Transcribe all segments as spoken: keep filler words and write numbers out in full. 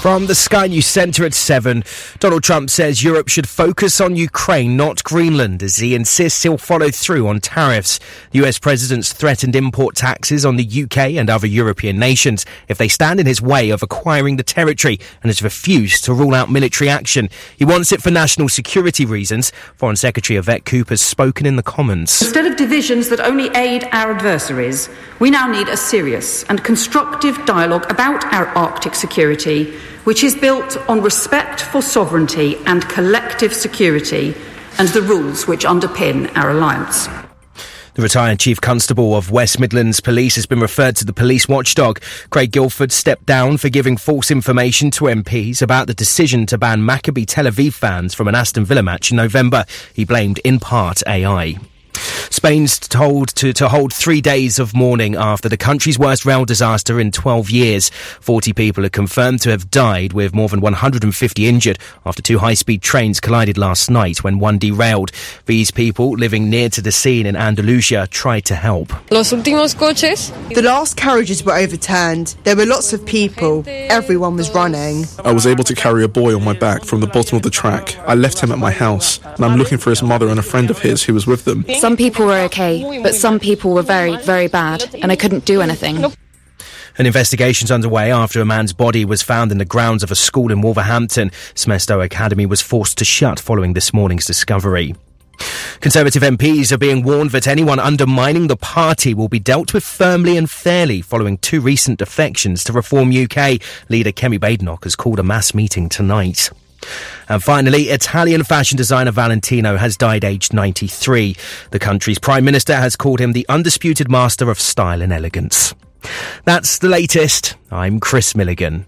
From the Sky News Centre at seven, Donald Trump says Europe should focus on Ukraine, not Greenland, as he insists he'll follow through on tariffs. The U S president's threatened import taxes on the U K and other European nations if they stand in his way of acquiring the territory, and has refused to rule out military action. He wants it for national security reasons. Foreign Secretary Yvette Cooper has spoken in the Commons. Instead of divisions that only aid our adversaries, we now need a serious and constructive dialogue about our Arctic security, which is built on respect for sovereignty and collective security and the rules which underpin our alliance. The retired Chief Constable of West Midlands Police has been referred to the police watchdog. Craig Guilford stepped down for giving false information to M Ps about the decision to ban Maccabi Tel Aviv fans from an Aston Villa match in November. He blamed, in part, A I. Spain's told to, to hold three days of mourning after the country's worst rail disaster in twelve years. forty people are confirmed to have died, with more than one hundred fifty injured after two high-speed trains collided last night when one derailed. These people living near to the scene in Andalusia tried to help. Los últimos coches. The last carriages were overturned. There were lots of people. Everyone was running. I was able to carry a boy on my back from the bottom of the track. I left him at my house, and I'm looking for his mother and a friend of his who was with them. Some people were okay, but some people were very, very bad, and I couldn't do anything. An investigation's underway after a man's body was found in the grounds of a school in Wolverhampton. Smestow Academy was forced to shut following this morning's discovery. Conservative M Ps are being warned that anyone undermining the party will be dealt with firmly and fairly following two recent defections to Reform U K. Leader Kemi Badenoch has called a mass meeting tonight. And finally, Italian fashion designer Valentino has died aged ninety-three. The country's Prime Minister has called him the undisputed master of style and elegance. That's the latest. I'm Chris Milligan.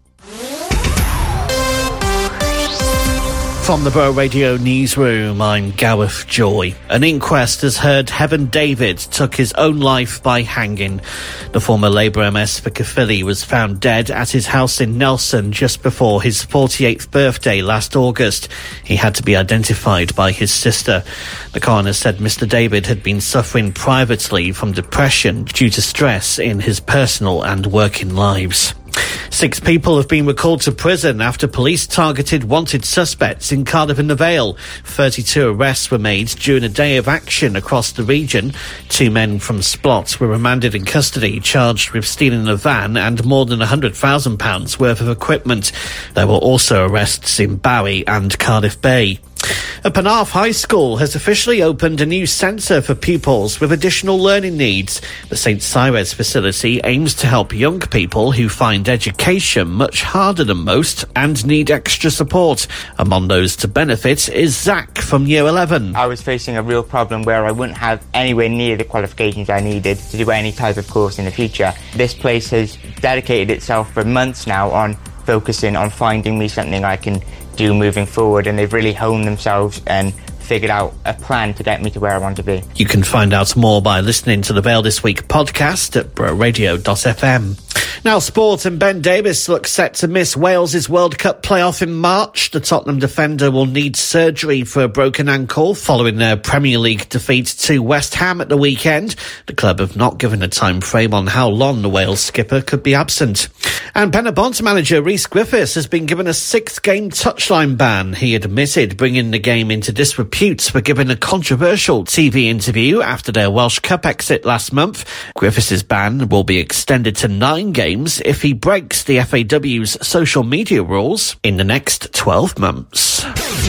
From the Borough Radio Newsroom, I'm Gareth Joy. An inquest has heard Heaven David took his own life by hanging. The former Labour M S for Caerphilly was found dead at his house in Nelson just before his forty-eighth birthday last August. He had to be identified by his sister. The coroner said Mister David had been suffering privately from depression due to stress in his personal and working lives. Six people have been recalled to prison after police targeted wanted suspects in Cardiff and the Vale. thirty-two arrests were made during a day of action across the region. Two men from Splot were remanded in custody, charged with stealing a van and more than one hundred thousand pounds worth of equipment. There were also arrests in Barry and Cardiff Bay. A Penarth High School has officially opened a new centre for pupils with additional learning needs. The Saint Cyrez facility aims to help young people who find education much harder than most and need extra support. Among those to benefit is Zach from Year eleven. I was facing a real problem where I wouldn't have anywhere near the qualifications I needed to do any type of course in the future. This place has dedicated itself for months now on focusing on finding me something I can do moving forward, and they've really honed themselves and figured out a plan to get me to where I want to be. You can find out more by listening to the Vale This Week podcast at bro radio dot f m. Now sport, and Ben Davies looks set to miss Wales's World Cup playoff in March. The Tottenham defender will need surgery for a broken ankle following their Premier League defeat to West Ham at the weekend. The club have not given a time frame on how long the Wales skipper could be absent. And Penabont manager Rhys Griffiths has been given a six-game touchline ban. He admitted bringing the game into disrepute for giving a controversial T V interview after their Welsh Cup exit last month. Griffiths' ban will be extended to nine games if he breaks the F A W's social media rules in the next twelve months.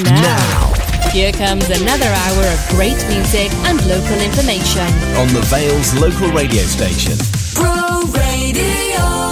Now, here comes another hour of great music and local information on the Vale's local radio station. Bro Radio.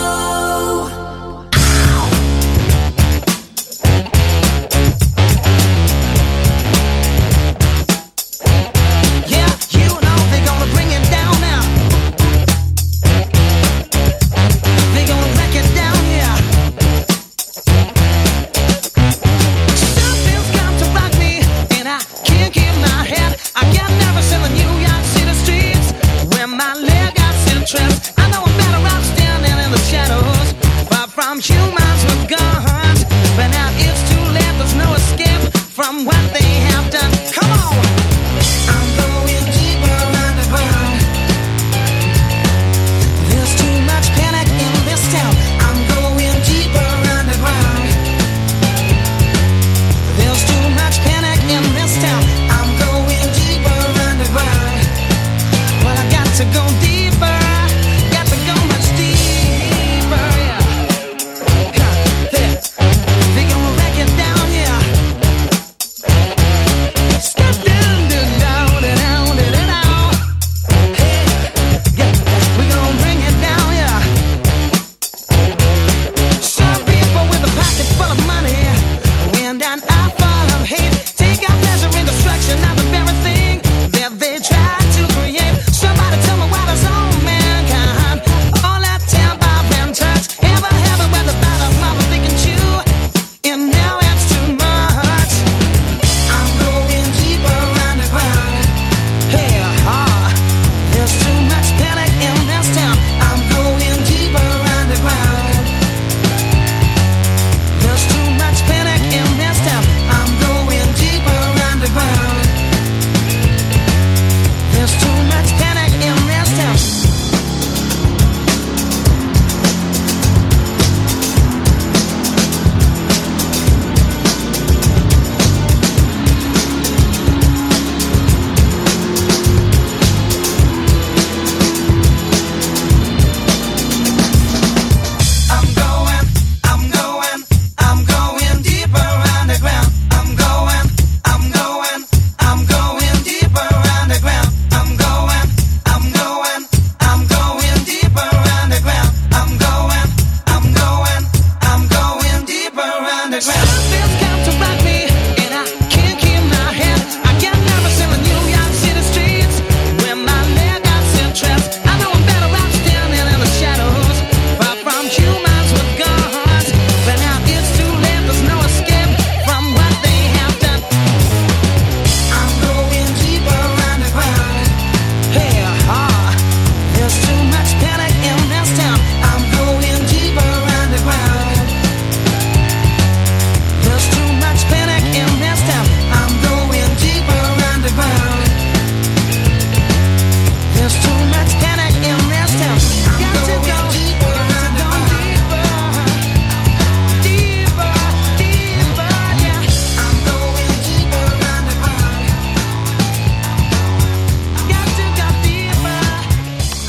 I know I'm better out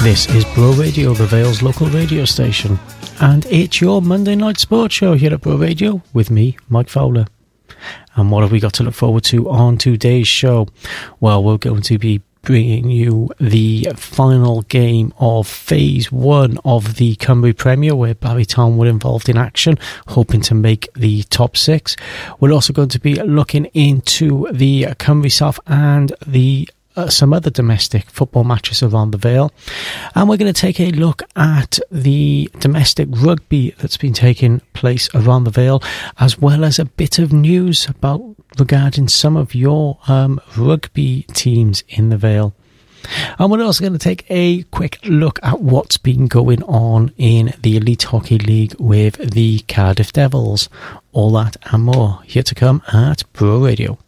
This is Bro Radio, the Vale's local radio station, and it's your Monday night sports show here at Bro Radio with me, Mike Fowler. And what have we got to look forward to on today's show? Well, we're going to be bringing you the final game of phase one of the Cymru Premier, where Barrytown were involved in action, hoping to make the top six. We're also going to be looking into the Cymru South and the Uh, some other domestic football matches around the Vale, and we're going to take a look at the domestic rugby that's been taking place around the Vale, as well as a bit of news about regarding some of your um, rugby teams in the Vale. And we're also going to take a quick look at what's been going on in the Elite Hockey League with the Cardiff Devils. All that and more here to come at Bro Radio.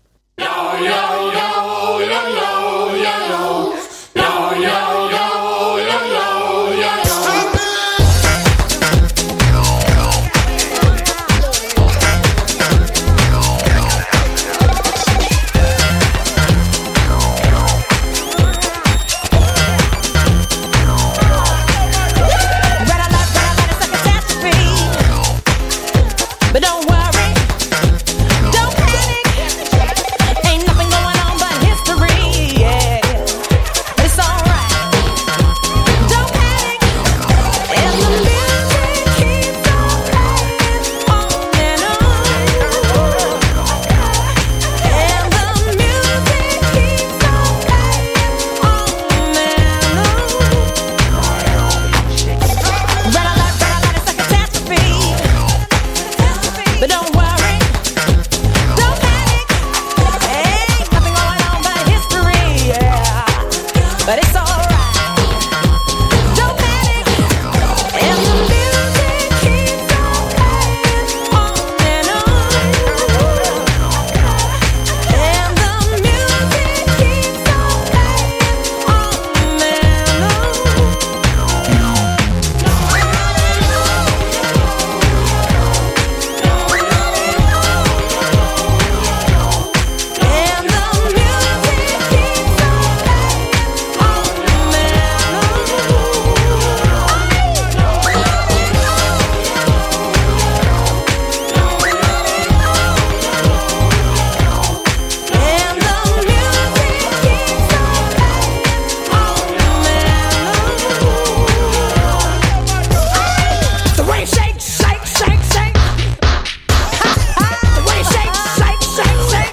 But don't worry, don't panic. Ain't nothing going on but history, yeah. It's alright. Don't panic. And the music keeps on playing on and on. And the music keeps on playing on and on. Red alert, red alert, it's a catastrophe. But don't worry, don't panic. Ain't nothing going on but history, yeah. But it's alright. Don't panic. And the music keeps on playing on and on. And the music keeps on playing on and on. And the music keeps on playing on and on. And the music keeps on playing on and on. The way it shakes, shake, shake, shake. The way it shakes, shake, shake, shake.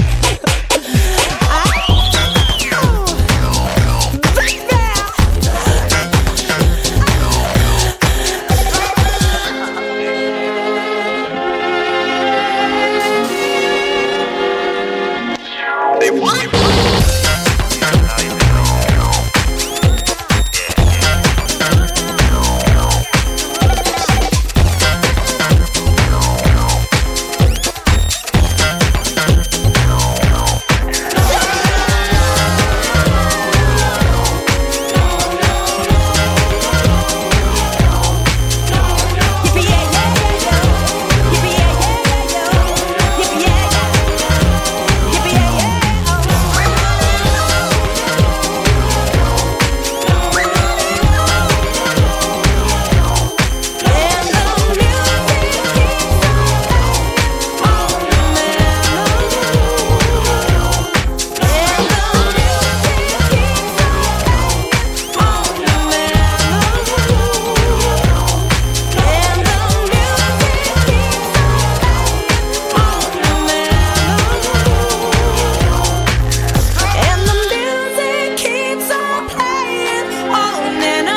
And the music keeps on playing on and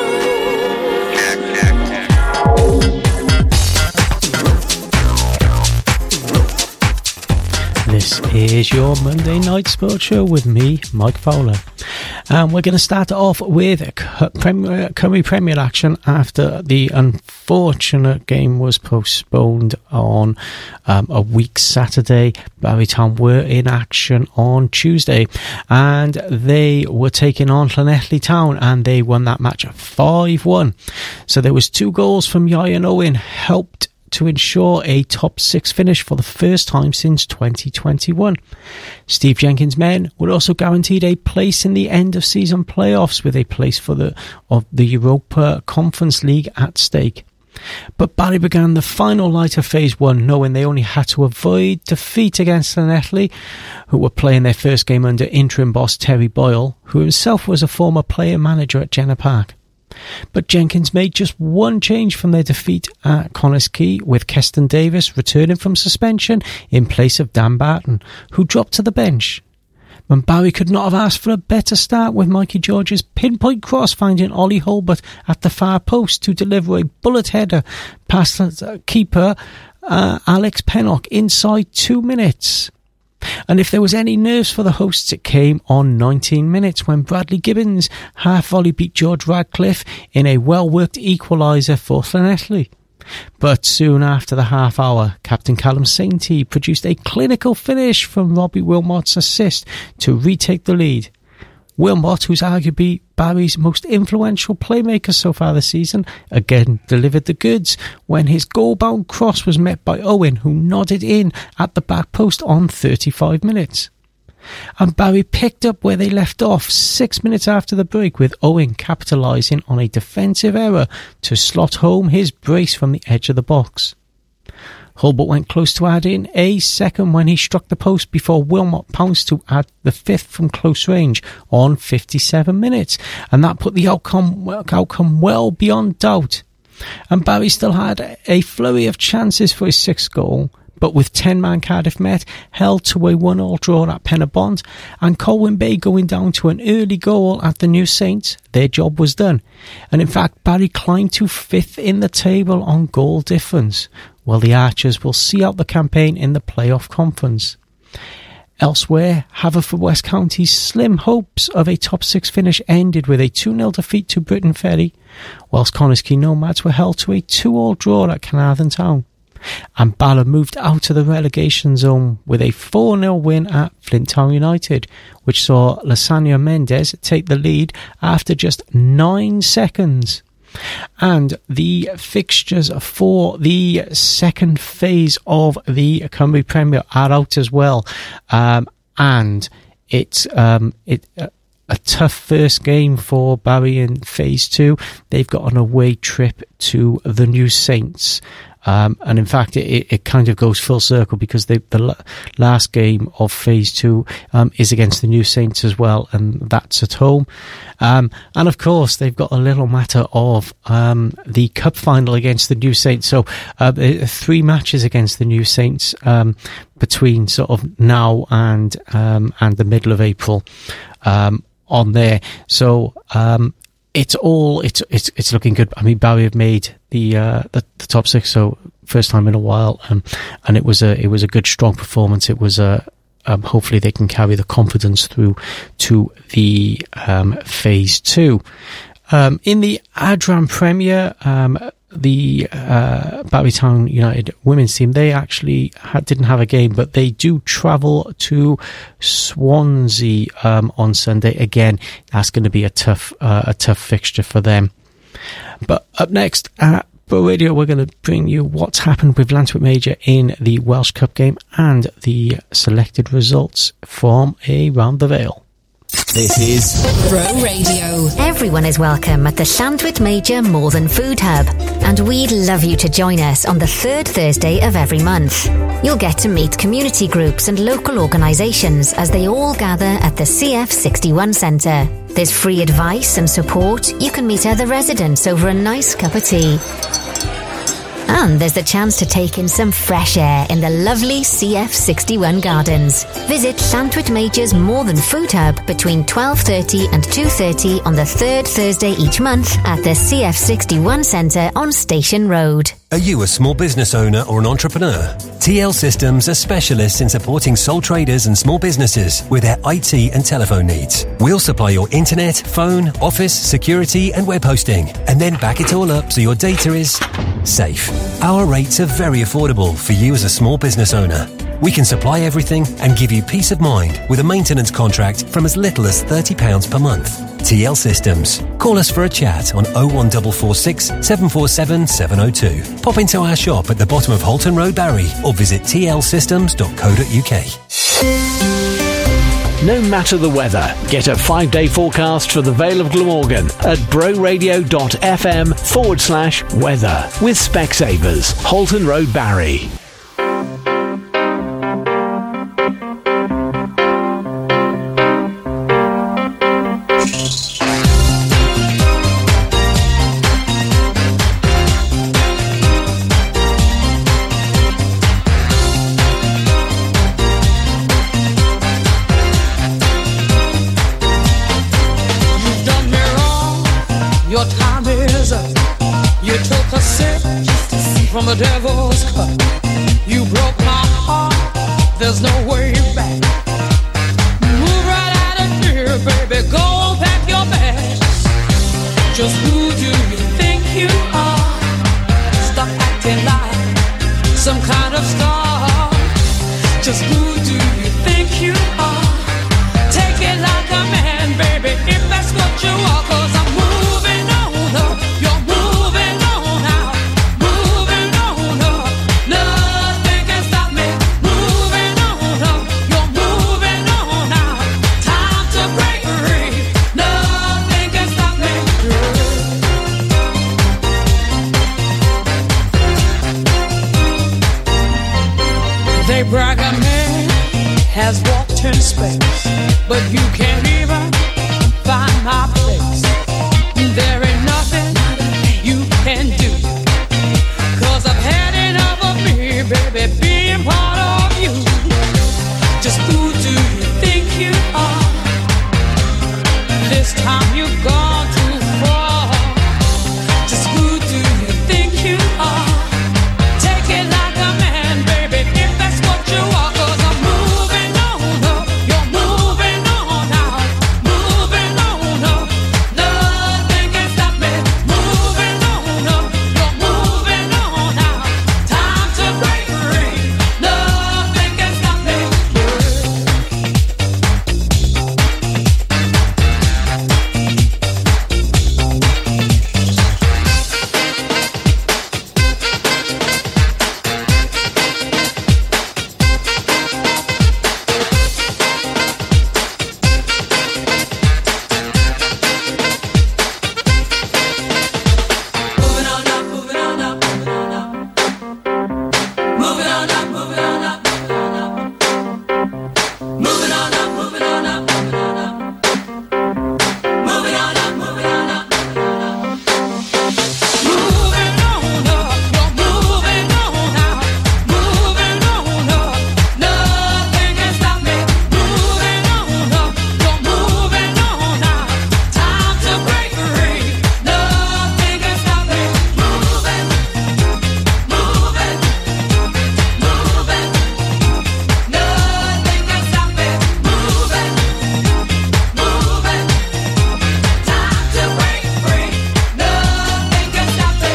on. This is your Monday night sports show with me, Mike Fowler. And we're going to start off with C- Premier, Cymru Premier action after the unfortunate game was postponed on um, a week Saturday. Barrytown were in action on Tuesday, and they were taking on Llanelli Town, and they won that match five one. So there was two goals from Ian Owen, helped to ensure a top six finish for the first time since twenty twenty-one. Steve Jenkins' men were also guaranteed a place in the end of season playoffs with a place for the of the Europa Conference League at stake. But Barry began the final night of Phase one knowing they only had to avoid defeat against Llanelli, who were playing their first game under interim boss Terry Boyle, who himself was a former player manager at Jenner Park. But Jenkins made just one change from their defeat at Connors Quay, with Keston Davis returning from suspension in place of Dan Barton, who dropped to the bench. And Barry could not have asked for a better start, with Mikey George's pinpoint cross finding Ollie Hulbert at the far post to deliver a bullet header past the keeper uh, Alex Pennock inside two minutes. And if there was any nerves for the hosts, it came on nineteen minutes when Bradley Gibbons half-volley beat George Radcliffe in a well-worked equaliser for Llanelli. But soon after the half hour, Captain Callum Sainty produced a clinical finish from Robbie Wilmot's assist to retake the lead. Wilmot, who's arguably Barry's most influential playmaker so far this season, again delivered the goods when his goal-bound cross was met by Owen, who nodded in at the back post on thirty-five minutes. And Barry picked up where they left off six minutes after the break, with Owen capitalising on a defensive error to slot home his brace from the edge of the box. Hulbert went close to add in a second when he struck the post before Wilmot pounced to add the fifth from close range on fifty-seven minutes, and that put the outcome, outcome well beyond doubt. And Barry still had a flurry of chances for his sixth goal, but with ten-man Cardiff Met held to a one-all draw at Penabont and Colwyn Bay going down to an early goal at the New Saints, their job was done. And in fact, Barry climbed to fifth in the table on goal difference, while the Archers will see out the campaign in the playoff conference. Elsewhere, Haverfordwest County's slim hopes of a top six finish ended with a two nil defeat to Britain Ferry, whilst Connors Quay Nomads were held to a two-all draw at Carnarvon Town. And Bala moved out of the relegation zone with a four nil win at Flint Town United, which saw Lasagna Mendes take the lead after just nine seconds. And the fixtures for the second phase of the Cymru Premier are out as well. Um, and it's um, it, uh, a tough first game for Barry in phase two. They've got an away trip to the New Saints. Um, and in fact, it, it kind of goes full circle because they, the last game of phase two um, is against the New Saints as well, and that's at home. Um, and of course, they've got a little matter of um, the cup final against the New Saints. So uh, three matches against the New Saints um, between sort of now and um, and the middle of April um, on there. So um, it's all it's it's it's looking good. I mean, Barry have made the uh, the, the top six, so first time in a while, um, and it was a it was a good, strong performance. It was a um, hopefully they can carry the confidence through to the um, phase two. Um, in the Adram Premier, um, the uh, Barrytown United women's team, they actually had, didn't have a game, but they do travel to Swansea um, on Sunday. Again, that's going to be a tough uh, a tough fixture for them. But up next at Bro Radio, we're going to bring you what's happened with Lantwick Major in the Welsh Cup game and the selected results from around the Vale. This is Bro Radio. Everyone is welcome at the Llantwit Major More Than Food Hub, and we'd love you to join us on the third Thursday of every month. You'll get to meet community groups and local organisations as they all gather at the C F sixty-one Centre. There's free advice and support. You can meet other residents over a nice cup of tea. And there's the chance to take in some fresh air in the lovely C F sixty-one Gardens. Visit Llantwit Major's More Than Food Hub between twelve thirty and two thirty on the third Thursday each month at the C F sixty-one Centre on Station Road. Are you a small business owner or an entrepreneur? T L Systems are specialists in supporting sole traders and small businesses with their I T and telephone needs. We'll supply your internet, phone, office, security and web hosting, and then back it all up so your data is safe. Our rates are very affordable for you as a small business owner. We can supply everything and give you peace of mind with a maintenance contract from as little as thirty pounds per month. T L Systems. Call us for a chat on oh one four four six, seven four seven, seven oh two. Pop into our shop at the bottom of Halton Road, Barry, or visit t l systems dot co dot u k. No matter the weather, get a five-day forecast for the Vale of Glamorgan at broradio.fm forward slash weather with Specsavers, Halton Road, Barry. From the devil's cup, you broke my heart. There's no way back. Move right out of here, baby. Go pack your bags. Just who do you think you are? Stop acting like some kind of star. Just who do you think you are? Take it like a man, baby, if that's what you are. 'Cause I'm moving on up. You're moving on out. Moving on up. Nothing can stop me. Moving on up. You're moving on out. Time to break free. Nothing can stop me. They brag a man has walked in space, but you can't even find my place. There ain't nothing you can do, 'cause I've had enough of me, baby, being part of you. Just who do you think you are? This time you've gone too far. Just who do you think you are? Take it like a man, baby, if that's what you are. 'Cause I'm moving on up. You're moving on out. Moving on up. Nothing can stop me. Moving on up. You're moving on out. Time to break free. Nothing can stop me. Moving on up, moving on up, moving on up. Moving on up, moving on up, moving on up. Moving on up, moving on up, moving on up. Moving on up, moving on up, moving on up. Moving on up, you're moving on out. Moving on up, nothing can stop me. Moving on up, you're moving on out. Time to break free. Nothing can stop me. Moving, moving, moving. Nothing can stop me. Moving, moving. Time to break free. Nothing can stop me.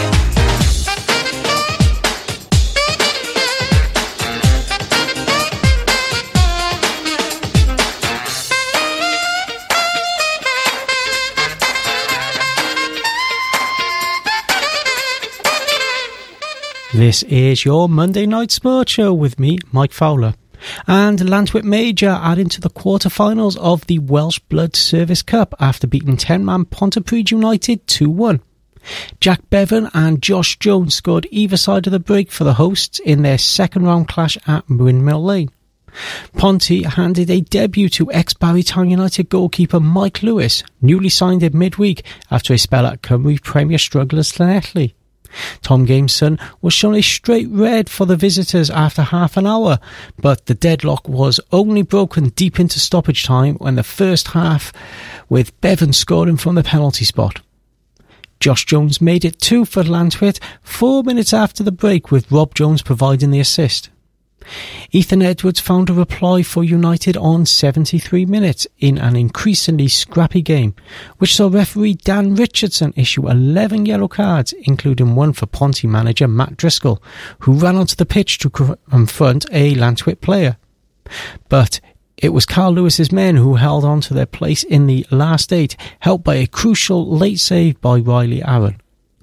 This is your Monday Night Sports Show with me, Mike Fowler. And Lantwit Major are into the quarter-finals of the Welsh Blood Service Cup after beating ten-man Pontypridd United two one. Jack Bevan and Josh Jones scored either side of the break for the hosts in their second-round clash at Windmill Lane. Ponty handed a debut to ex-Barry Town United goalkeeper Mike Lewis, newly signed in midweek after a spell at Cymru Premier strugglers Llanelli. Tom Gameson was shown a straight red for the visitors after half an hour, but the deadlock was only broken deep into stoppage time when the first half, with Bevan scoring from the penalty spot. Josh Jones made it two for Lantwit four minutes after the break, with Rob Jones providing the assist. Ethan Edwards found a reply for United on seventy-three minutes in an increasingly scrappy game, which saw referee Dan Richardson issue eleven yellow cards, including one for Ponty manager Matt Driscoll, who ran onto the pitch to confront a Lantwit player. But It was Carl Lewis's men who held on to their place in the last eight, helped by a crucial late save by Riley Aaron.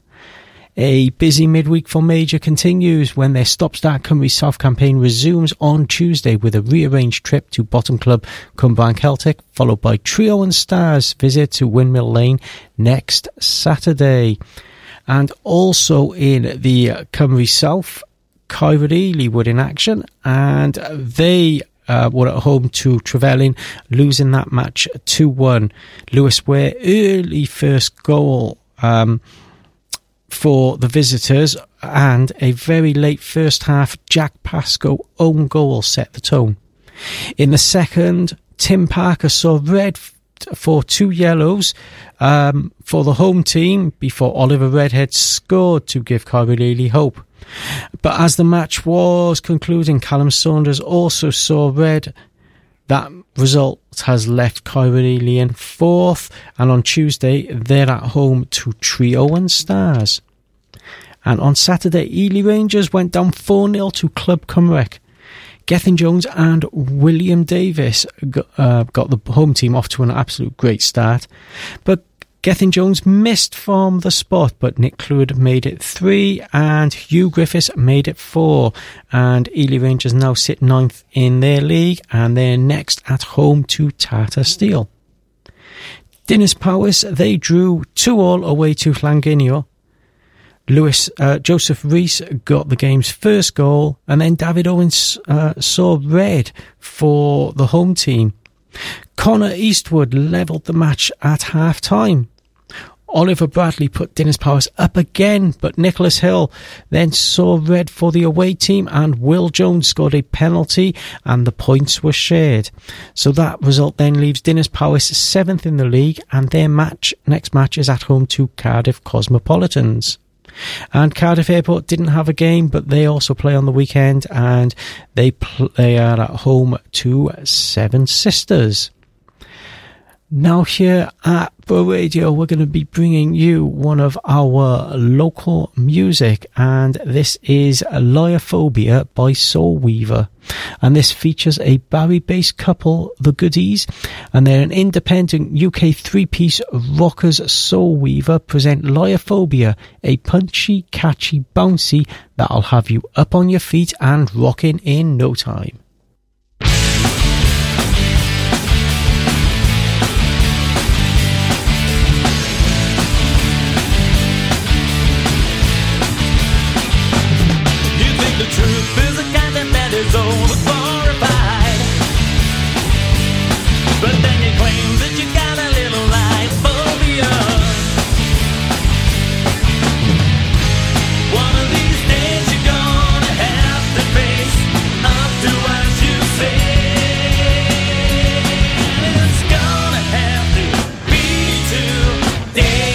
A busy midweek for Major continues when their Stop Start Cymru South campaign resumes on Tuesday with a rearranged trip to Bottom Club Cumbraen Celtic, followed by Trio and Stars visit to Windmill Lane next Saturday. And also in the Cymru South, Caerphilly were in action, and they uh, were at home to Trevelyan, losing that match two one. Lewis Ware early first goal um for the visitors, and a very late first half Jack Pascoe own goal set the tone. In the second, Tim Parker saw red f- for two yellows um, for the home team before Oliver Redhead scored to give Caerphilly hope. But as the match was concluding, Callum Saunders also saw red. That result has left Caerphilly in fourth, and on Tuesday they're at home to Trio and Stars. And on Saturday, Ely Rangers went down four nil to Club Cymrec. Gethin Jones and William Davis got, uh, got the home team off to an absolute great start. But Gethin Jones missed from the spot, but Nick Clwyd made it three and Hugh Griffiths made it four. And Ely Rangers now sit ninth in their league, and they're next at home to Tata Steel. Dinas Powys, they drew two all away to Llanginio. Lewis, uh, Joseph Rees got the game's first goal, and then David Owens uh, saw red for the home team. Connor Eastwood levelled the match at half-time. Oliver Bradley put Dinas Powys up again, but Nicholas Hill then saw red for the away team, and Will Jones scored a penalty, and the points were shared. So that result then leaves Dinas Powys seventh in the league, and their match next match is at home to Cardiff Cosmopolitans. And Cardiff Airport didn't have a game, but they also play on the weekend, and they play they are at home to Seven Sisters. Now here at Bro Radio, we're going to be bringing you one of our local music, and this is Liophobia by Soul Weaver. And this features a Barry-based couple, The Goodies, and they're an independent U K three-piece rockers. Soul Weaver present Liophobia, a punchy, catchy, bouncy that'll have you up on your feet and rocking in no time. The truth is a content that is over-glorified, but then you claim that you got a little liophobia. One of these days you're gonna have to face up to what you say, and it's gonna have to be today.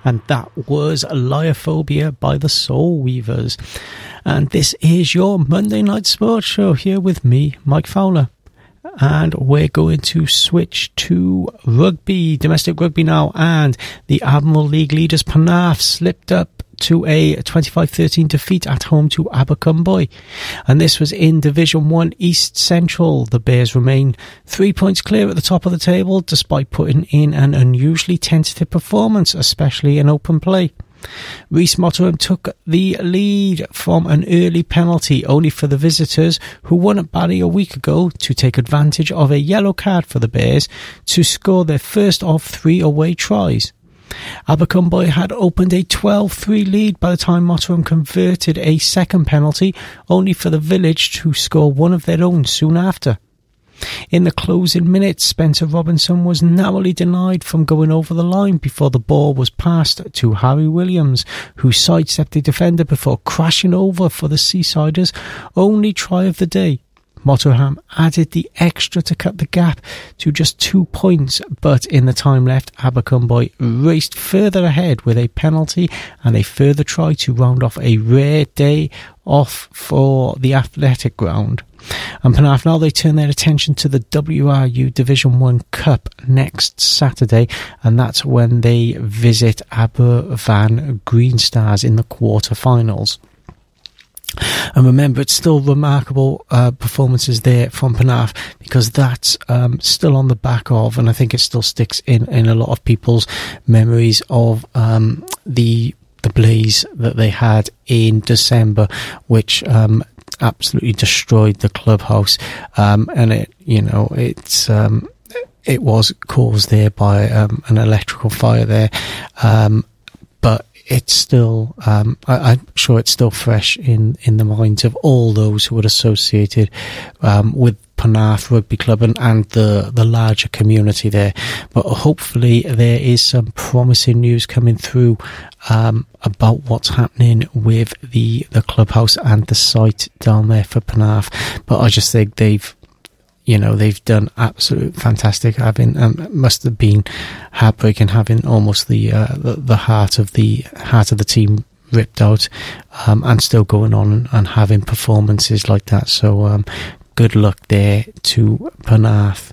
And that was Liophobia by the Soul Weavers. And this is your Monday Night Sports Show here with me, Mike Fowler. And we're going to switch to rugby, domestic rugby now. And the Admiral League leaders Penarth slipped up to a twenty-five thirteen defeat at home to Abercrombie. And this was in Division one East Central. The Bears remain three points clear at the top of the table despite putting in an unusually tentative performance, especially in open play. Reese Motterham took the lead from an early penalty, only for the visitors, who won at Barry a week ago, to take advantage of a yellow card for the Bears to score their first of three away tries. Abercrombie had opened a twelve three lead by the time Motterham converted a second penalty, only for the Village to score one of their own soon after. In the closing minutes, Spencer Robinson was narrowly denied from going over the line before the ball was passed to Harry Williams, who sidestepped a defender before crashing over for the Seasiders' only try of the day. Motterham added the extra to cut the gap to just two points, but in the time left, Abercrombie raced further ahead with a penalty and a further try to round off a rare day off for the Athletic Ground. And Penarth, now they turn their attention to the W R U Division one Cup next Saturday, and that's when they visit Aberfan Green Stars in the quarter-finals. And remember, it's still remarkable uh, performances there from Penarth, because that's um, still on the back of, and I think it still sticks in, in a lot of people's memories of um, the the blaze that they had in December, which um, absolutely destroyed the clubhouse. Um, and it, you know, it's um, it was caused there by um, an electrical fire there, um, but it's still, um, I, I'm sure it's still fresh in, in the minds of all those who were associated um, with Penarth Rugby Club and, and the, the larger community there. But hopefully there is some promising news coming through um, about what's happening with the, the clubhouse and the site down there for Penarth. But I just think they've You know, they've done absolute fantastic. Having um, must have been heartbreaking having almost the, uh, the the heart of the heart of the team ripped out, um, and still going on and, and having performances like that. So, um, good luck there to Penarth.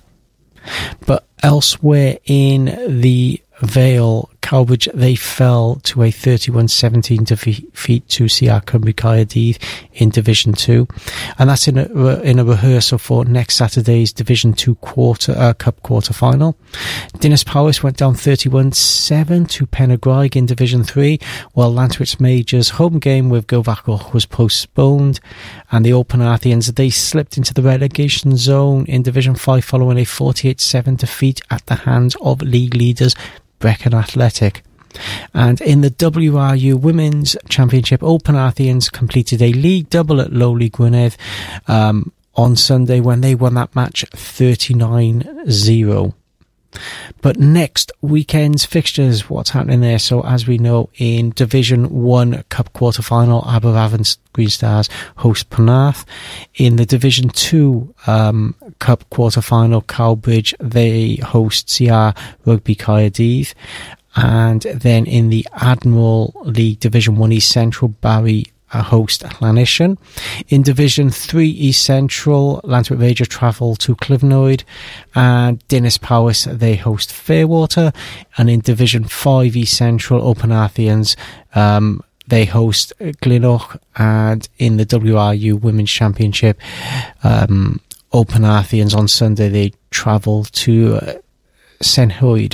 But elsewhere in the Vale, Cowbridge, they fell to a thirty-one seventeen defeat to C R Cymru Caerdydd in Division two, and that's in a, in a rehearsal for next Saturday's Division two quarter uh, Cup quarter final. Dinas Powys went down thirty-one seven to Pen y Graig in Division three, while Lantwich Major's home game with Gilfachol was postponed, and the Old Penarthians, they slipped into the relegation zone in Division five following a forty-eight seven defeat at the hands of league leaders Brecon Athletic. And in the W R U Women's Championship, Old Penarthians completed a league double at Lowly Gwynedd um, on Sunday when they won that match thirty-nine zero. But next weekend's fixtures, what's happening there? So as we know, in Division one Cup quarter-final, Aberfan Green Stars host Penarth. In the Division two um, Cup quarter-final, Cowbridge, they host C R Rugby Caerdydd. And then in the Admiral League Division one East Central, Barry a host Llanishen. In Division three East Central, Lantwit Major travel to Clifnod, and Dinas Powys, they host Fairwater. And in Division five East Central, Old Penarthians, um, they host Glynnoch. And in the W R U Women's Championship, um, Old Penarthians on Sunday, they travel to uh, Senhwyd.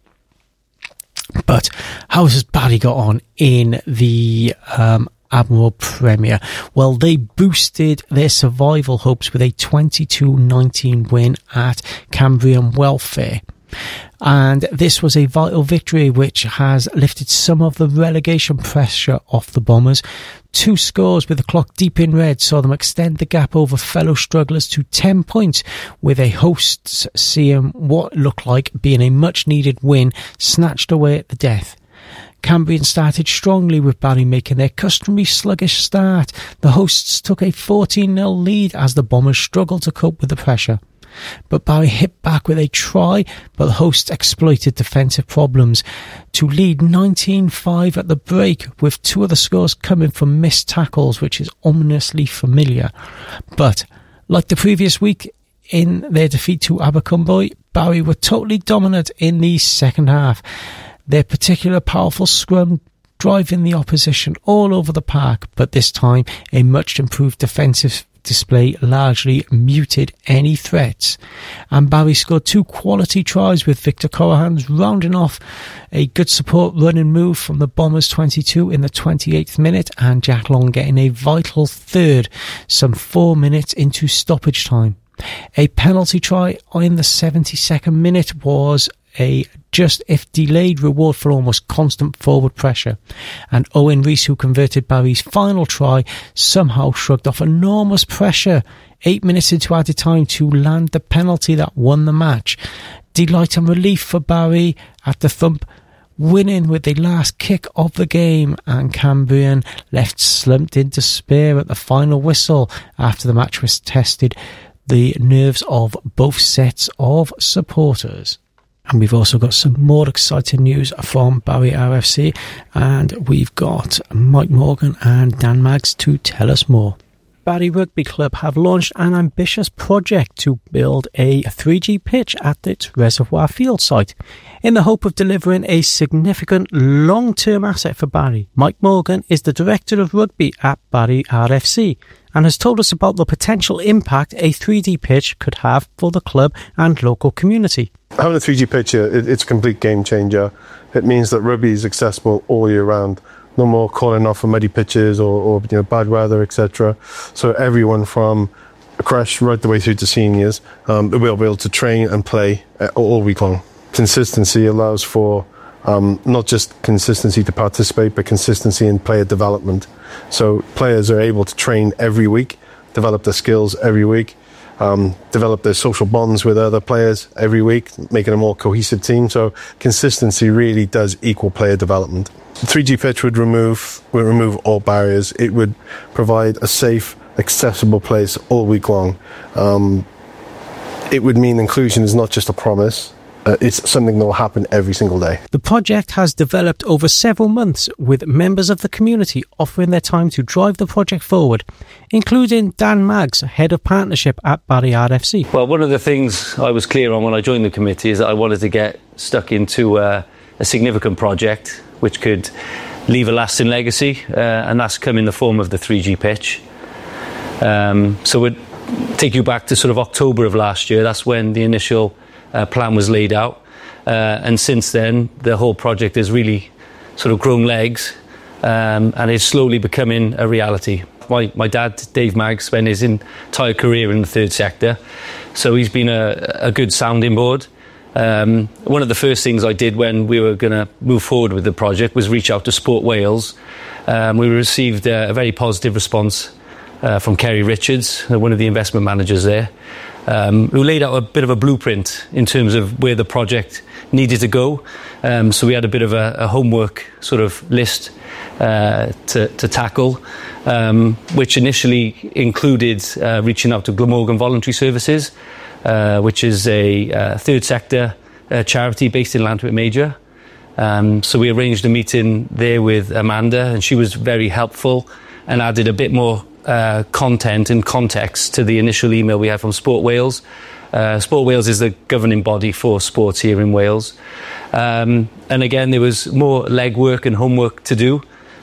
But how has Barry got on in the um, Admiral Premier? Well, they boosted their survival hopes with a twenty-two nineteen win at Cambrian Welfare. And this was a vital victory which has lifted some of the relegation pressure off the Bombers. Two scores with the clock deep in red saw them extend the gap over fellow strugglers to ten points, with a hosts seeing what looked like being a much needed win snatched away at the death. Cambrian started strongly, with Barry making their customary sluggish start. The hosts took a fourteen nil lead as the Bombers struggled to cope with the pressure. but Barry hit back with a try, but the hosts exploited defensive problems to lead nineteen five at the break, with two of the scores coming from missed tackles, which is ominously familiar. But, like the previous week in their defeat to Abercrombie, Barry were totally dominant in the second half. Their particular powerful scrum driving the opposition all over the park, but this time a much improved defensive display largely muted any threats. And Barry scored two quality tries, with Victor Corahans rounding off a good support running move from the Bombers twenty-two in the twenty-eighth minute, and Jack Long getting a vital third some four minutes into stoppage time. A penalty try in the seventy-second minute was a just if delayed reward for almost constant forward pressure, and Owen Rees, who converted Barry's final try, somehow shrugged off enormous pressure eight minutes into added time to land the penalty that won the match. Delight and relief for Barry at the thump, winning with the last kick of the game, and Cambrian left slumped in despair at the final whistle after the match was tested the nerves of both sets of supporters. And we've also got some more exciting news from Barry R F C, and we've got Mike Morgan and Dan Maggs to tell us more. Barry Rugby Club have launched an ambitious project to build a three G pitch at its Reservoir Field site, in the hope of delivering a significant long-term asset for Barry. Mike Morgan is the Director of Rugby at Barry R F C, and has told us about the potential impact a three D pitch could have for the club and local community. Having a three G pitch here, it, it's a complete game changer. It means that rugby is accessible all year round. No more calling off for muddy pitches or, or you know, bad weather, et cetera. So everyone from a crash right the way through to seniors um, will be able to train and play uh, all week long. Consistency allows for um, not just consistency to participate, but consistency in player development. So players are able to train every week, develop their skills every week, um, develop their social bonds with other players every week, making a more cohesive team. So consistency really does equal player development. The three G pitch would remove would remove all barriers. It would provide a safe, accessible place all week long. Um, it would mean inclusion is not just a promise. Uh, it's something that will happen every single day. The project has developed over several months, with members of the community offering their time to drive the project forward, including Dan Maggs, Head of Partnership at Barry R F C. Well, one of the things I was clear on when I joined the committee is that I wanted to get stuck into uh, a significant project which could leave a lasting legacy, uh, and that's come in the form of the three G pitch. Um, so we'd take you back to sort of October of last year. That's when the initial Uh, plan was laid out, uh, and since then the whole project has really sort of grown legs, um, and is slowly becoming a reality. My, my dad, Dave Maggs, spent his entire career in the third sector, so he's been a, a good sounding board. Um, one of the first things I did when we were going to move forward with the project was reach out to Sport Wales. Um, we received a, a very positive response uh, from Kerry Richards, one of the investment managers there, Um, who laid out a bit of a blueprint in terms of where the project needed to go. Um, so we had a bit of a, a homework sort of list uh, to, to tackle, um, which initially included uh, reaching out to Glamorgan Voluntary Services, uh, which is a uh, third sector uh, charity based in Llantwit Major. Um, so we arranged a meeting there with Amanda, and she was very helpful and added a bit more Uh, content and context to the initial email we had from Sport Wales. Uh, Sport Wales is the governing body for sports here in Wales. Um, and again, there was more legwork and homework to do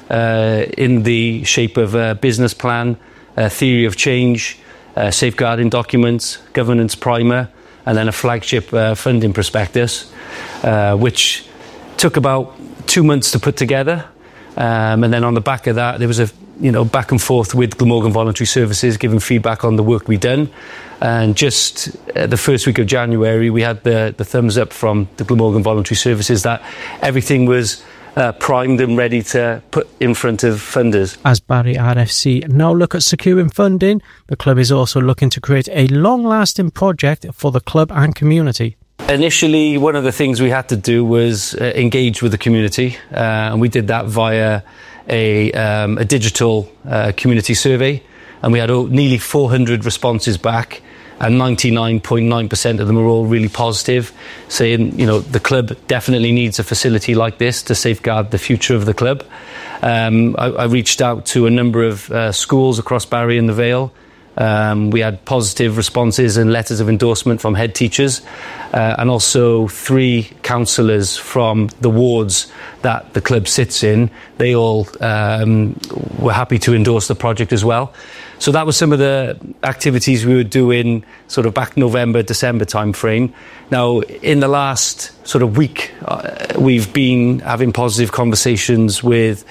uh, in the shape of a business plan, a theory of change, uh, safeguarding documents, governance primer, and then a flagship uh, funding prospectus, uh, which took about two months to put together. Um, and then on the back of that, there was a you know, back and forth with Glamorgan Voluntary Services, giving feedback on the work we'd done. And just uh, the first week of January, we had the, the thumbs up from the Glamorgan Voluntary Services that everything was uh, primed and ready to put in front of funders. As Barry R F C now look at securing funding, the club is also looking to create a long-lasting project for the club and community. Initially, one of the things we had to do was uh, engage with the community, uh, and we did that via a, um, a digital uh, community survey, and we had oh, nearly four hundred responses back, and ninety-nine point nine percent of them are all really positive, saying, you know, the club definitely needs a facility like this to safeguard the future of the club. Um, I, I reached out to a number of uh, schools across Barry and the Vale. Um, we had positive responses and letters of endorsement from head teachers, uh, and also three councillors from the wards that the club sits in. They all um, were happy to endorse the project as well. So that was some of the activities we were doing sort of back November, December time frame. Now, in the last sort of week, uh, we've been having positive conversations with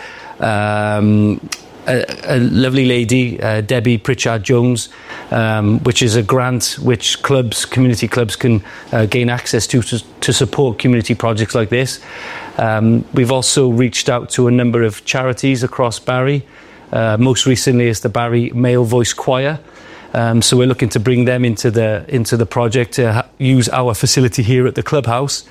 um, A, a lovely lady, uh, Debbie Pritchard-Jones, um, which is a grant which clubs, community clubs can uh, gain access to, to to support community projects like this. Um, we've also reached out to a number of charities across Barry. Uh, most recently is the Barry Male Voice Choir. Um, so we're looking to bring them into the into the project to ha- use our facility here at the clubhouse,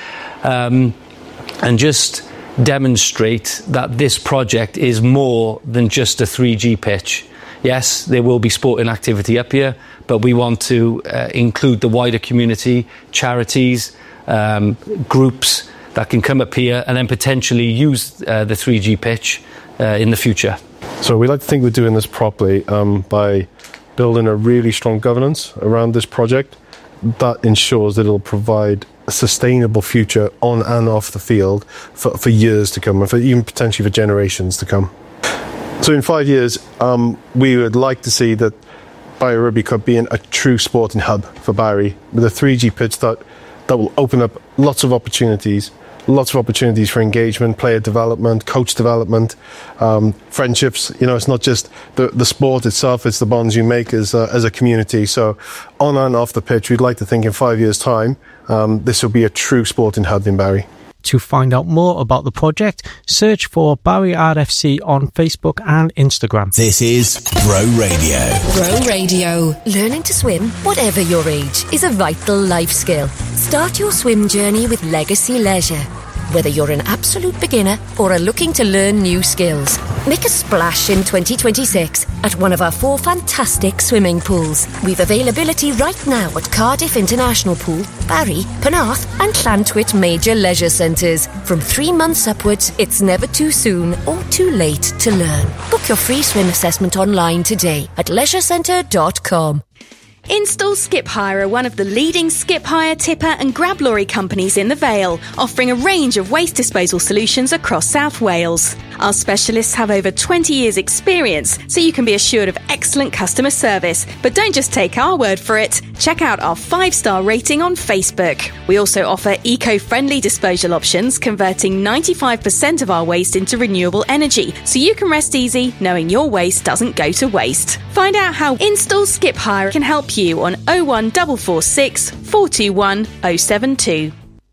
um, and just demonstrate that this project is more than just a three G pitch. Yes, there will be sporting activity up here, but we want to uh, include the wider community, charities, um, groups that can come up here and then potentially use uh, the three G pitch uh, in the future. So we like to think we're doing this properly um, by building a really strong governance around this project that ensures that it'll provide a sustainable future on and off the field for, for years to come, and for even potentially for generations to come. So in five years, um, we would like to see that Barry Rugby Club being a true sporting hub for Barry, with a three G pitch that, that will open up lots of opportunities, lots of opportunities for engagement, player development, coach development, um, friendships. You know, it's not just the, the sport itself, it's the bonds you make as a, as a community. So on and off the pitch, we'd like to think in five years' time, um, this will be a true sporting hub in Barry. To find out more about the project, search for Barry R F C on Facebook and Instagram. This is Bro Radio. Bro Radio. Learning to swim, whatever your age, is a vital life skill. Start your swim journey with Legacy Leisure. Whether you're an absolute beginner or are looking to learn new skills, make a splash in twenty twenty-six at one of our four fantastic swimming pools. We've availability right now at Cardiff International Pool, Barry, Penarth and Llantwit Major Leisure Centres. From three months upwards, it's never too soon or too late to learn. Book your free swim assessment online today at leisure centre dot com. Install Skip Hire are one of the leading skip hire, tipper and grab lorry companies in the Vale, offering a range of waste disposal solutions across South Wales. Our specialists have over twenty years experience, so you can be assured of excellent customer service. But don't just take our word for it. Check out our five-star rating on Facebook. We also offer eco-friendly disposal options, converting ninety-five percent of our waste into renewable energy, so you can rest easy knowing your waste doesn't go to waste. Find out how Install Skip Hire can help you on oh one four four six, four two one, oh seven two.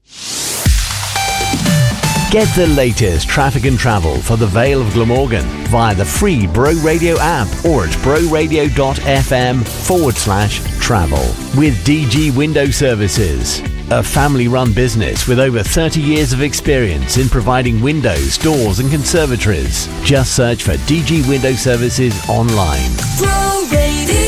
Get the latest traffic and travel for the Vale of Glamorgan via the free Bro Radio app or at broradio.fm forward slash travel. With D G Window Services, a family-run business with over thirty years of experience in providing windows, doors and conservatories. Just search for D G Window Services online. Bro Radio.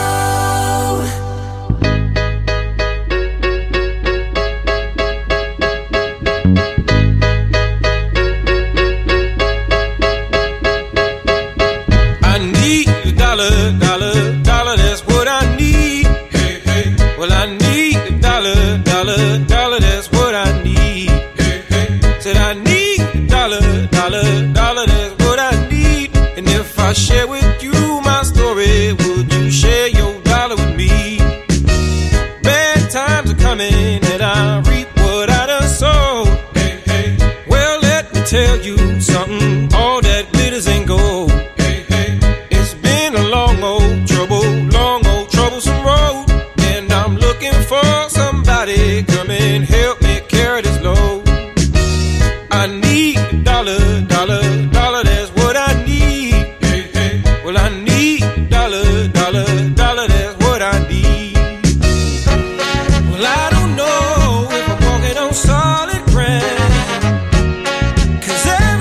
Dollar, dollar, dollar, that's what I need. Hey, hey. Well, I need a dollar, dollar, dollar, that's what I need. Hey, hey. Said I need a dollar, dollar, dollar, that's what I need. And if I share with you my story, would you share your dollar with me? Bad times are coming and I reap what I done sowed. Hey, hey. Well, let me tell you something, all that glitters ain't gold. Long old trouble, long old troublesome road, and I'm looking for somebody come and help me carry this load. I need a dollar, dollar, dollar, that's what I need. Hey, hey. Well, I need a dollar, dollar, dollar, that's what I need. Well, I don't know if I'm walking on solid ground, 'cause every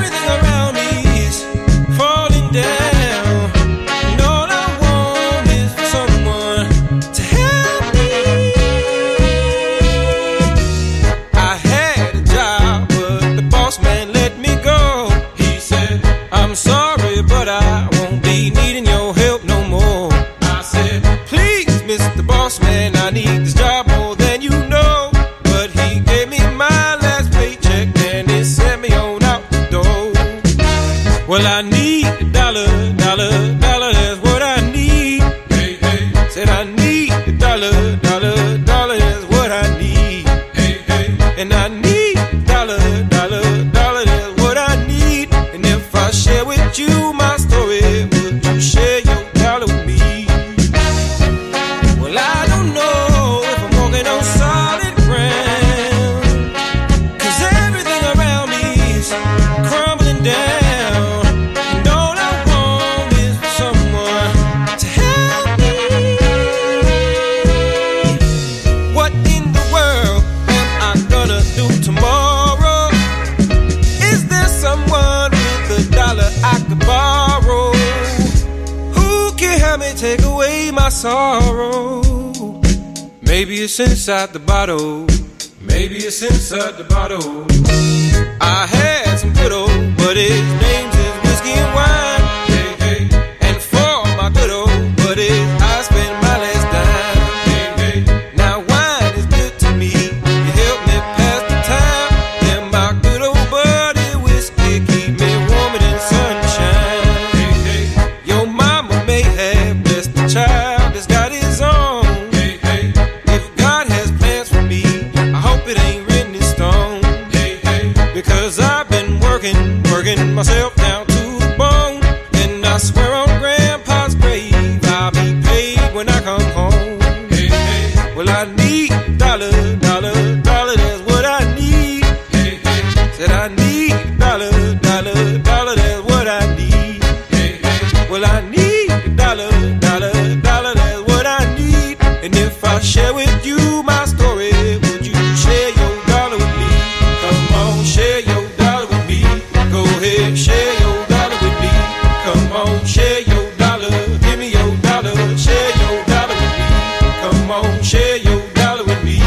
my sorrow. Maybe it's inside the bottle. Maybe it's inside the bottle. I had some good old buddies, names is whiskey and wine. Hey, hey. And for my good old buddies, I spent my last dime. Hey, hey. Now wine is good to me. You help me pass the time. And my good old buddy whiskey keep me warmer than sunshine. Hey, hey. Your mama may have blessed the child that's got his own. Hey, hey. If God has plans for me, I hope it ain't written in stone. Hey, hey. Because I've been working, working myself down to the bone. And I swear on Grandpa's grave, I'll be paid when I come home. Hey, hey. Well, I need dollar, dollar, dollar, that's what I need. Hey, hey. Said I need dollar, dollar, dollar, that's what I need. Hey, hey. Well, I need dollar, dollar, dollar, that's what I need. And if I share with you my story, would you share your dollar with me? Come on, share your dollar with me. Go ahead, share your dollar with me. Come on, share your dollar. Give me your dollar. Share your dollar with me. Come on, share your dollar with me.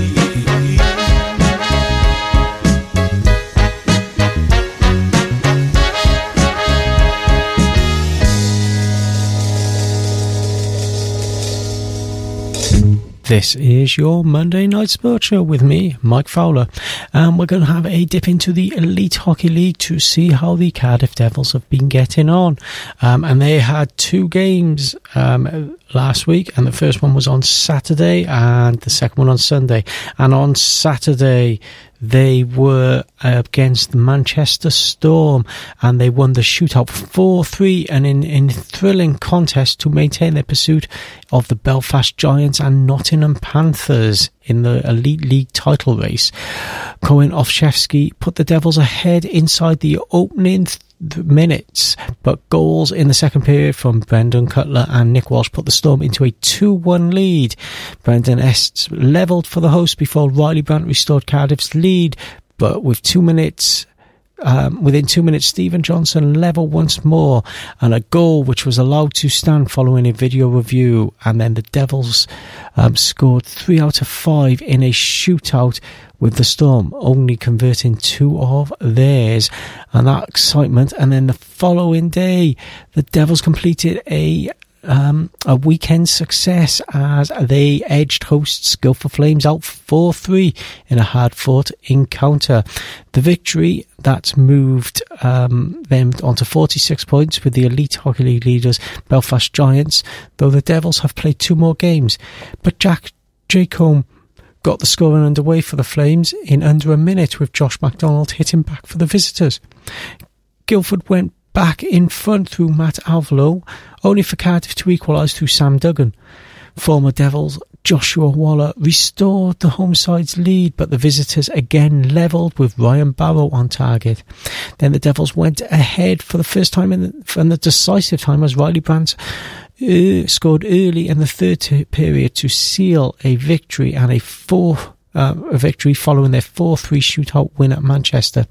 This is your Monday Night Sports Show with me, Mike Fowler, and we're going to have a dip into the Elite Hockey League to see how the Cardiff Devils have been getting on. Um, and they had two games um, last week, and the first one was on Saturday and the second one on Sunday. And on Saturday, they were against the Manchester Storm, and they won the shootout four three, and in, in thrilling contest to maintain their pursuit of the Belfast Giants and Nottingham Panthers in the Elite League title race. Koen Ofshevsky put the Devils ahead inside the opening th- minutes, but goals in the second period from Brendan Cutler and Nick Walsh put the Storm into a two one lead. Brendan Ests levelled for the host before Riley Brandt restored Cardiff's lead, but with two minutes Um, within two minutes, Stephen Johnson levelled once more, and a goal which was allowed to stand following a video review. And then the Devils um, scored three out of five in a shootout, with the Storm only converting two of theirs. And that excitement. And then the following day, the Devils completed a Um, a weekend success as they edged hosts Guildford Flames out four three in a hard-fought encounter. The victory that moved um, them onto forty-six points with the Elite Hockey League leaders Belfast Giants, though the Devils have played two more games. But Jack Jacomb got the scoring underway for the Flames in under a minute, with Josh MacDonald hitting back for the visitors. Guildford went back in front through Matt Alvalo, only for Cardiff to equalise through Sam Duggan. Former Devils Joshua Waller restored the home side's lead, but the visitors again levelled with Ryan Barrow on target. Then the Devils went ahead for the first time in the, in the decisive time, as Riley Brandt uh, scored early in the third t- period to seal a victory and a four Uh, a victory following their four three shootout win at Manchester.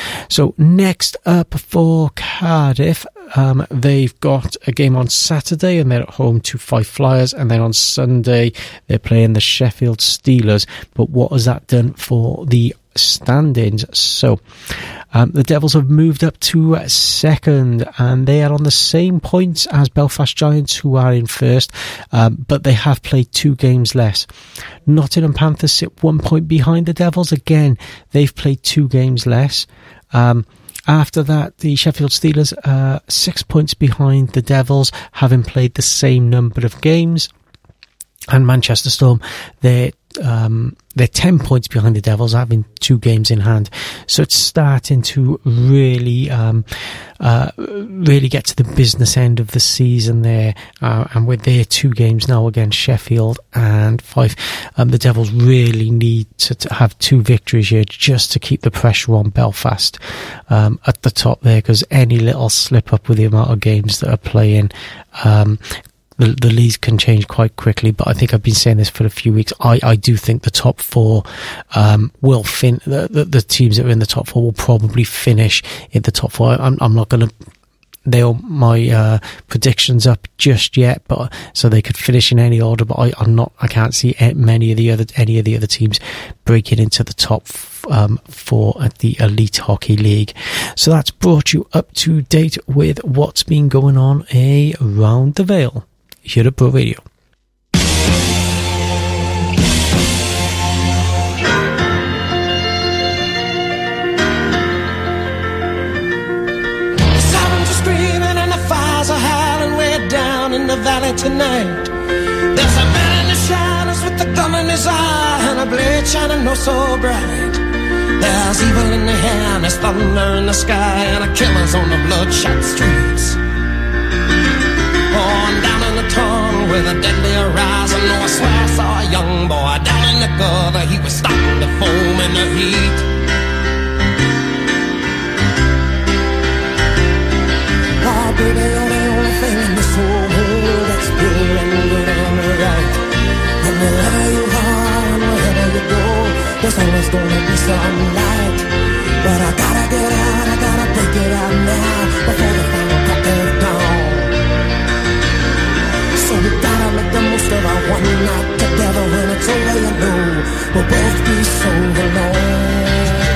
So next up for Cardiff, um, they've got a game on Saturday and they're at home to Fife Flyers, and then on Sunday they're playing the Sheffield Steelers. But what has that done for the standings? So um, the Devils have moved up to second, and they are on the same points as Belfast Giants, who are in first, um, but they have played two games less. Nottingham Panthers sit one point behind the Devils. Again, they've played two games less. Um, after that, the Sheffield Steelers are six points behind the Devils, having played the same number of games. And Manchester Storm, they're um, they're ten points behind the Devils, having two games in hand. So it's starting to really, um, uh, really get to the business end of the season there. Uh, and with their two games now against Sheffield and Fife, um, the Devils really need to, to have two victories here just to keep the pressure on Belfast um, at the top there, because any little slip up with the amount of games that are playing, um, The, the leads can change quite quickly. But I think I've been saying this for a few weeks. I, I do think the top four um, will fin. The, the, the teams that are in the top four will probably finish in the top four. I'm, I'm not going to they are my uh, predictions up just yet, but so they could finish in any order. But I, I'm not. I can't see many of the other any of the other teams breaking into the top f- um, four at the Elite Hockey League. So that's brought you up to date with what's been going on around the Vale here at Bro Radio. In the valley tonight, there's a man in the shadows with a gun in his eye and a blade shining oh so bright. There's evil in the air and there's thunder in the sky and a killer's on the bloodshot streets. On down in the tunnel with a deadly horizon, oh, I swear I saw a young boy down in the gutter. He was starting to foam in the heat. Oh, baby, you're the only thing in this whole world that's pure and good and right. And wherever you are and wherever you go, there's always gonna be some light. But I gotta get out, I gotta break it out now before the final crack of dawn. So we gotta make the most of our one night together. When it's over, you know we'll both be so alone.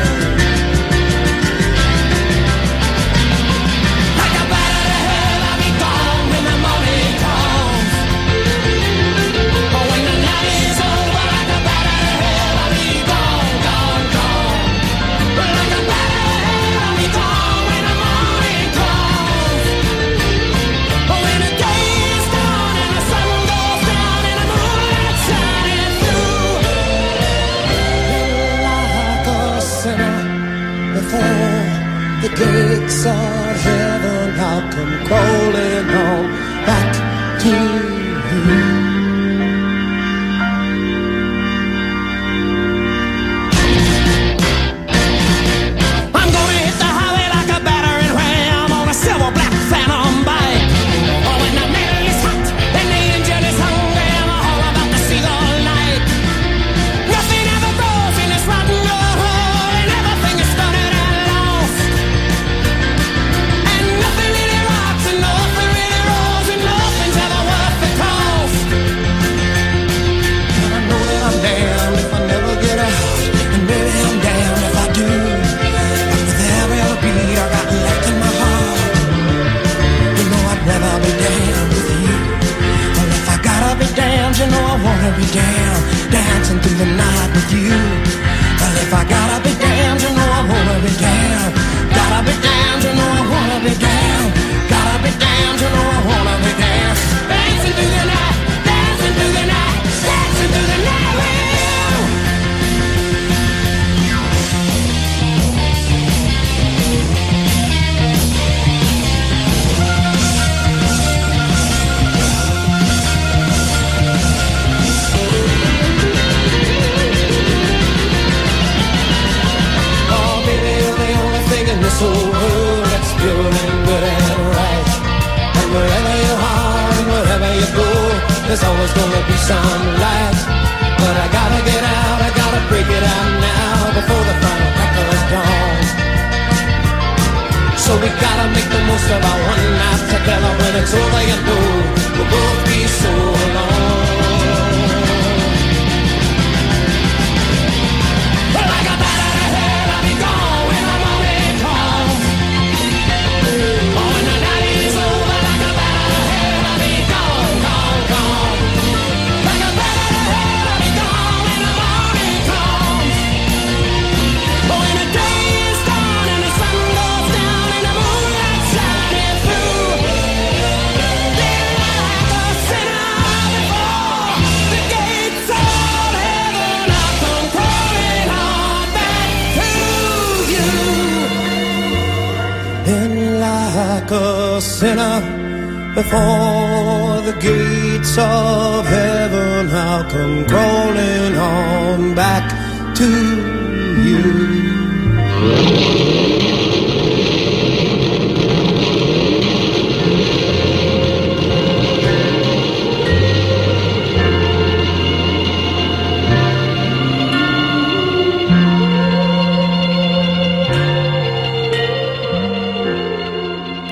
The gates of heaven, I'll come crawling on back to you. I'm gonna hit the highway like a battering ram on a silver black phantom bike. Oh, when the metal is hot and the engine is hungry, I'm all about to see the light. Nothing ever grows in this rotten road, and everything is stunning. You know I wanna be down, dancing through the night with you. Well, if I gotta be damned, you know I wanna be down. Gotta be damned, you know I wanna be down. Gotta be damned, you know I wanna be down. Dancing through the night, dancing through the night, dancing through the night with you. In this whole world that's pure and good and right. And wherever you are and wherever you go, there's always gonna be some light. But I gotta get out, I gotta break it out now before the final crack of dawn. So we gotta make the most of our one night together. When it's over, you know we'll both be so alone. Like a bat out of hell, I'll be gone when I'm on it. Like a sinner before the gates of heaven, I'll come crawling on back to you.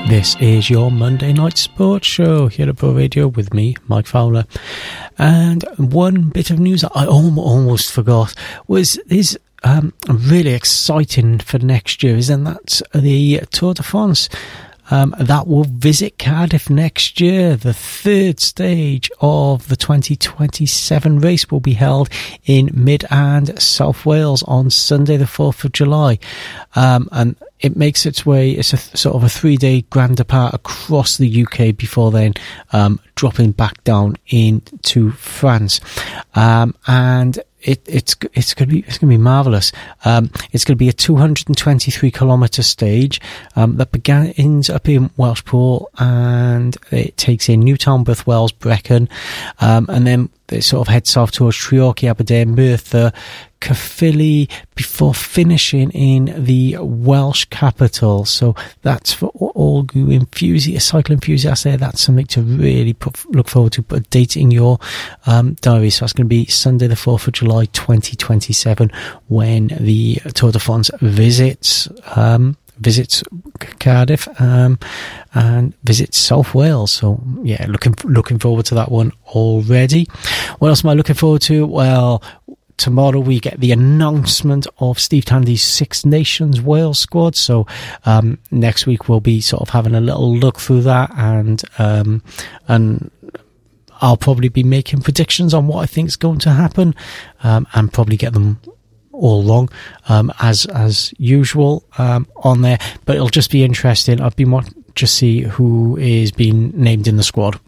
This is your Monday night sports show here at Bro Radio with me, Mike Fowler. And one bit of news I almost forgot was is um, really exciting for next year, is and that's the Tour de France. Um, that will visit Cardiff next year. The third stage of the twenty twenty-seven race will be held in Mid and South Wales on Sunday the fourth of July. Um, and it makes its way, it's a sort of a three-day grand depart across the U K before then um, dropping back down into France. Um, and It, it's it's going to be it's going to be marvelous. Um, it's going to be a two hundred twenty-three kilometre stage um, that begins up in Welshpool and it takes in Newtown, Wells, Brecon, um, and then it sort of heads south towards Treorchy, Aberdeen, Merthyr, Caerphilly, before finishing in the Welsh capital. So that's for all you enthusiasts, cycle enthusiasts there. That's something to really put, look forward to. Put a date in your um, diary. So that's going to be Sunday the fourth of July twenty twenty-seven when the Tour de France visits um, visits Cardiff um, and visits South Wales. So yeah, looking looking forward to that one already. What else am I looking forward to? Well, tomorrow we get the announcement of Steve Tandy's Six Nations Wales squad. So um, next week we'll be sort of having a little look through that, and um, and I'll probably be making predictions on what I think is going to happen, um, and probably get them all wrong um, as as usual um, on there. But it'll just be interesting. I've been wanting to see who is being named in the squad.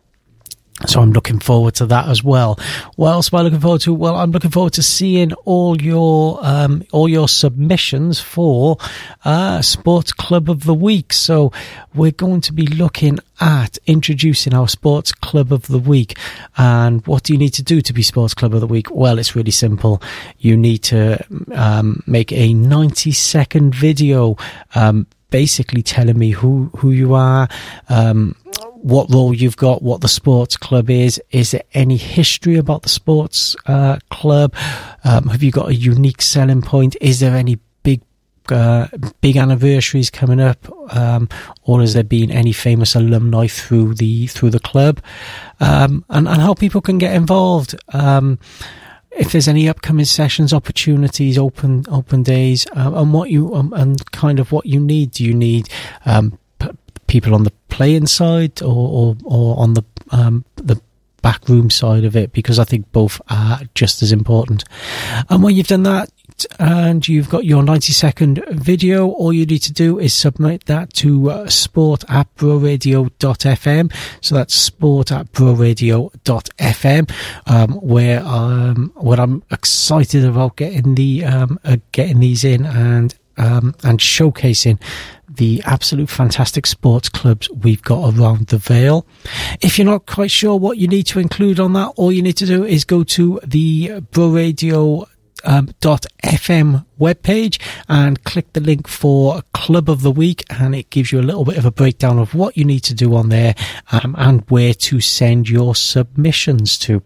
So I'm looking forward to that as well. What else am I looking forward to? Well, I'm looking forward to seeing all your um, all your submissions for uh, Sports Club of the Week. So we're going to be looking at introducing our Sports Club of the Week. And what do you need to do to be Sports Club of the Week? Well, it's really simple. You need to um, make a ninety second video um, basically telling me who, who you are, um, what role you've got, what the sports club is. Is there any history about the sports uh, club? Um, have you got a unique selling point? Is there any big uh, big anniversaries coming up, um, or has there been any famous alumni through the through the club? Um, and, and how people can get involved. Um, if there's any upcoming sessions, opportunities, open open days, um, and what you um, and kind of what you need. Do you need um, p- people on the playing side, or or, or on the um, the backroom side of it? Because I think both are just as important. And when you've done that, and you've got your ninety second video, all you need to do is submit that to uh, sport at broradio dot f m. So that's sport at broradio dot f m, um, where um, where I'm excited about getting the um, uh, getting these in and um, and showcasing the absolute fantastic sports clubs we've got around the Vale. If you're not quite sure what you need to include on that, all you need to do is go to the Bro Radio Um, .fm webpage and click the link for Club of the Week, and it gives you a little bit of a breakdown of what you need to do on there, um, and where to send your submissions to.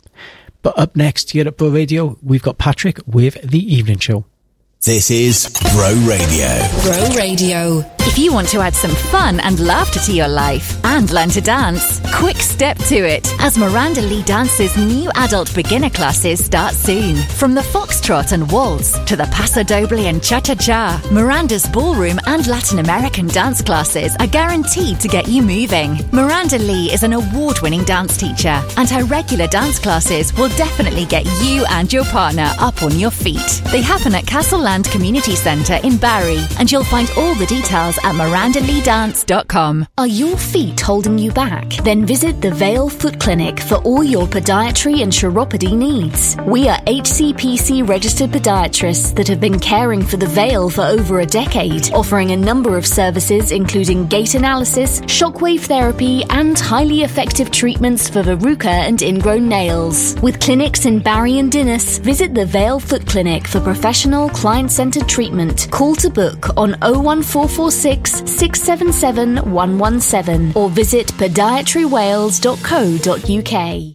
But up next here at Bro Radio, we've got Patrick with the Evening Show. This is Bro Radio. Bro Radio. If you want to add some fun and laughter to your life and learn to dance, quick step to it, as Miranda Lee Dance's new adult beginner classes start soon. From the foxtrot and waltz to the paso doble and cha-cha-cha, Miranda's ballroom and Latin American dance classes are guaranteed to get you moving. Miranda Lee is an award-winning dance teacher, and her regular dance classes will definitely get you and your partner up on your feet. They happen at Castle Land Community Centre in Barry, and you'll find all the details at miranda lee dance dot com. Are your feet holding you back? Then visit the Vale Foot Clinic for all your podiatry and chiropody needs. We are H C P C registered podiatrists that have been caring for the Vale for over a decade, offering a number of services including gait analysis, shockwave therapy, and highly effective treatments for verruca and ingrown nails. With clinics in Barry and Dinnis, visit the Vale Foot Clinic for professional, client-centered treatment. Call to book on oh one four four six, six seven seven, one one seven or visit podiatry wales dot co dot u k.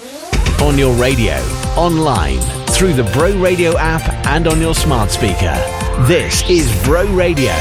On your radio, online, through the Bro Radio app and on your smart speaker. This is Bro Radio.